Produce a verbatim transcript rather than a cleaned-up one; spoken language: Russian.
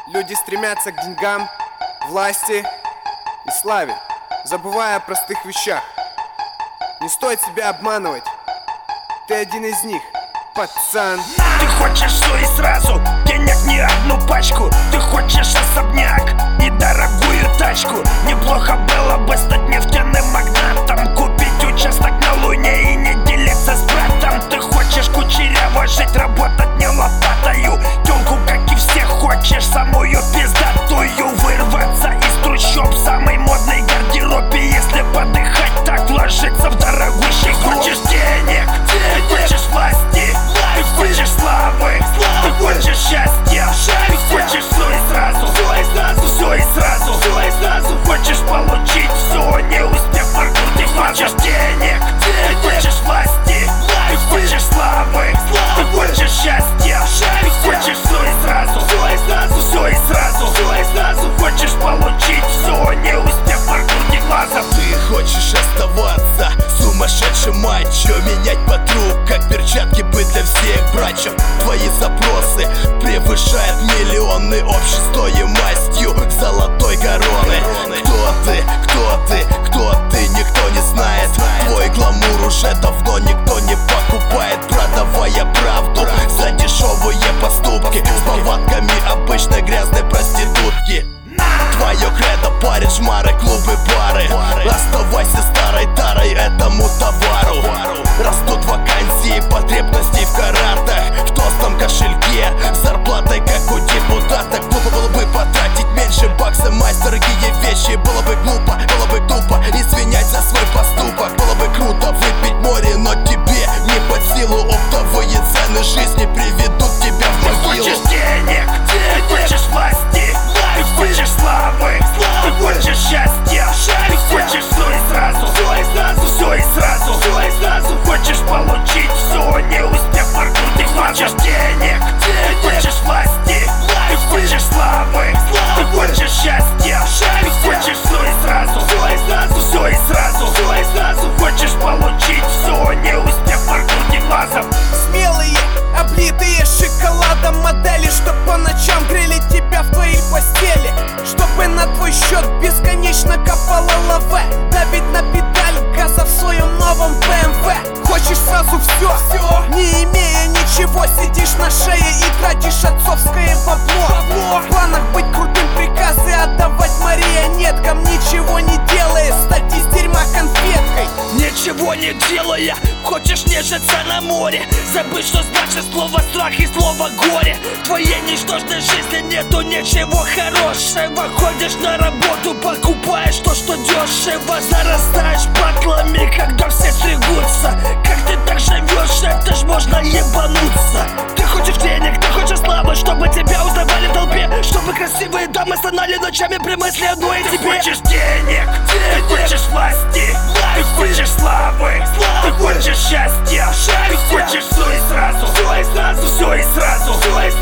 Люди стремятся к деньгам, власти и славе, забывая о простых вещах. Не стоит себя обманывать, ты один из них, пацан. Ты хочешь все и сразу, денег не одну пачку. Ты хочешь особняк и дорогую тачку. Неплохо было бы стать нефтяным магнатом, купить участок на Луне и не делиться с братом. Ты хочешь кучеряво жить, работать не лопатою. Тёлку, как и все, хочешь самую пиздатую. Вырваться из трущоб, самый модный гардероб. И если подыхать, так вложиться в дорогущий гроб. Хочешь денег, ты хочешь власти, ты хочешь славы, ты хочешь счастья, ты хочешь все и сразу, все и сразу, все и сразу, все и сразу. Хочешь получить все, не успев моргнуть. Ты хочешь денег, ты хочешь власти, ты хочешь славы, ты хочешь счастья, ты хочешь все и сразу, все и сразу, все и сразу, все и сразу. Хочешь получить все, не успев моргнуть глазом. Ты хочешь оставаться сумасшедшим мачо, менять подруг, как перчатки быть для всех братьев. Твои запросы превышают миллионы общей стоимостью золотой короны. Кто ты, кто ты, кто ты, никто не знает. Твой гламур уже давно никто не покупает, продавая правду за дешевые поступки с повадками обычной грязной проститутки. Твое кредо — парень, шмары, клубы, бары. Оставайся старой тарой этому товару. Растут вакансии, потребностей в каратах, в толстом кошельке, зарплатой как у депутата. Глупо было бы потратить меньше бакса, мать, дорогие вещи. Было бы глупо, было бы тупо извинять за свой поступок. Было бы круто выпить море, но тебе не под силу. Оптовые цены жизни приведут тебя в могилу. Ты хочешь денег, ты хочешь власти, ты хочешь славы, ты хочешь счастья, ты хочешь все и сразу, все и сразу, все и сразу, все и сразу. Хочешь получить все, не успев моргнуть. Ты хочешь денег, ты хочешь власти, ты хочешь славы, ты хочешь счастья, ты хочешь все и сразу, все и сразу, все и сразу, все и сразу. Хочешь получить все, не успев моргнуть глазом. Смелые, облитые шоколадом модели, чтоб по ночам грели тебя в твоей постели, чтобы на твой счет бесконечно капало лаве. Давить на педаль газа в своем новом бэ эм вэ. Хочешь сразу все, все, не имея ничего, сидишь на шее и тратишь отцовское бабло. В планах быть крутым, приказы отдавать марионеткам, ничего не делая, стать из дерьма конфеткой. Ничего не делая, хочешь нежиться на море, забыть, что значит слово страх и слово горе. В твоей ничтожной жизни нету ничего хорошего. Ходишь на работу, покупаешь то, что дешево, зарастаешь патлами, когда все стригутся. Как ты так живешь, это ж можно ебануться. Ты хочешь денег, ты хочешь славы, чтобы тебя узнавали в толпе, чтобы красивые дамы стонали ночами при мысли одной о тебе. Ты хочешь денег, ты хочешь власти, ты хочешь славы, ты хочешь счастья, ты хочешь все и сразу, все и сразу, все и сразу, все и